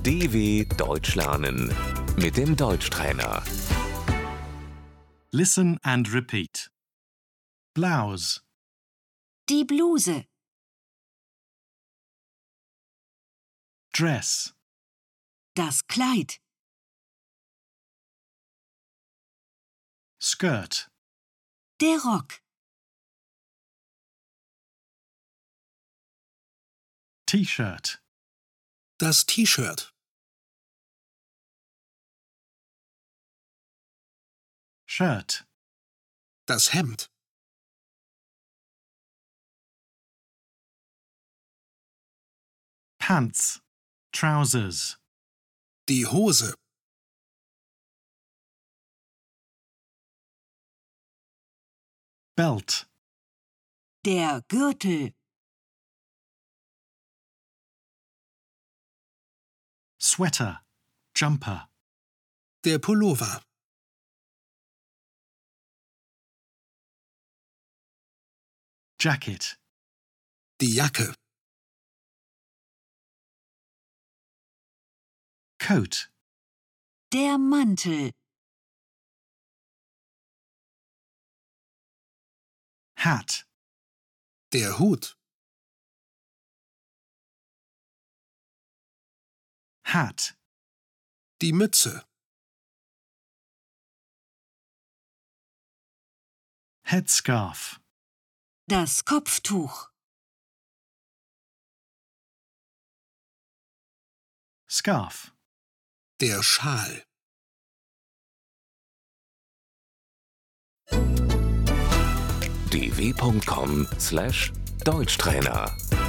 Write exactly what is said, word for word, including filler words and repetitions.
D W Deutsch lernen mit dem Deutschtrainer. Listen and repeat. Blouse, Die Bluse, dress, das Kleid, skirt, der Rock, T-shirt, Das T-Shirt, shirt, das Hemd, pants, trousers, die Hose, belt, der Gürtel, sweater, jumper, der Pullover, jacket, die Jacke, coat, der Mantel, hat, der Hut, hat, die Mütze, headscarf, das Kopftuch, scarf, der Schal. d w punkt com slash Deutschtrainer